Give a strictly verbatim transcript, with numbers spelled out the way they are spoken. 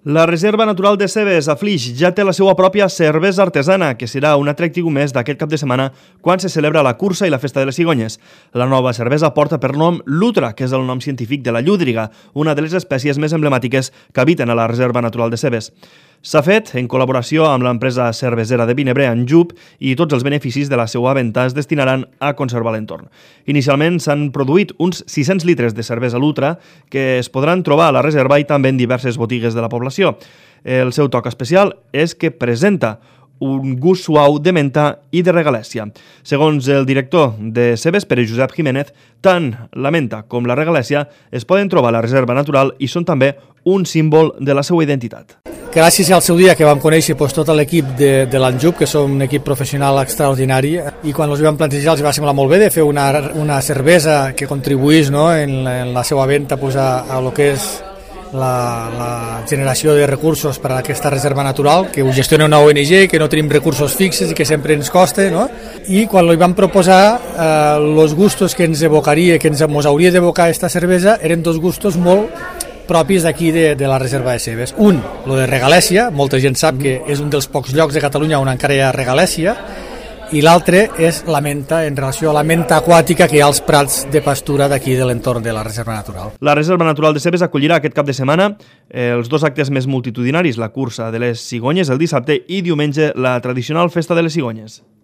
La Reserva Natural de Cebes, a Flix, ja té la seva pròpia cervesa artesana, que serà un atractiu més d'aquest cap de setmana quan se celebra la cursa i la festa de les cigonyes. La nova cervesa porta per nom Lutra, que és el nom científic de la llúdriga, una de les espècies més emblemàtiques que habiten a la Reserva Natural de Cebes. S'ha fet en col·laboració amb l'empresa cervesera de Vinebre, Anjup, i tots els beneficis de la seva venda es destinaran a conservar l'entorn. Inicialment s'han produït uns sis-cents litres de cervesa Lutra que es podran trobar a la reserva i també en diverses botigues de la població. El seu toc especial és que presenta un gust suau de menta i de regalèssia. Segons el director de Cebes, Pere Josep Jiménez, tant la menta com la regalèssia es poden trobar a la reserva natural i són també un símbol de la seva identitat. Gràcies al seu dia que vam conèixer pues, tot l'equip de, de l'Anjup, que som un equip professional extraordinari, i quan els vam plantejar els va semblar molt bé de fer una, una cervesa que contribuís, no, en, la, en la seva venda pues, a, a lo que és la, la generació de recursos per a aquesta reserva natural, que ho gestiona una O N G, que no tenim recursos fixes i que sempre ens costa, no? I quan li vam proposar els eh, gustos que ens evocaria, que ens, ens hauria d'evocar aquesta cervesa, eren dos gustos molt propis d'aquí de, de la reserva de Cebes. Un, lo de regalèssia, molta gent sap que és un dels pocs llocs de Catalunya on encara hi ha regalèssia, i l'altre és la menta, en relació a la menta aquàtica que hi ha als prats de pastura d'aquí de l'entorn de la reserva natural. La Reserva Natural de Cebes acollirà aquest cap de setmana els dos actes més multitudinaris, la cursa de les cigonyes el dissabte i diumenge la tradicional festa de les cigonyes.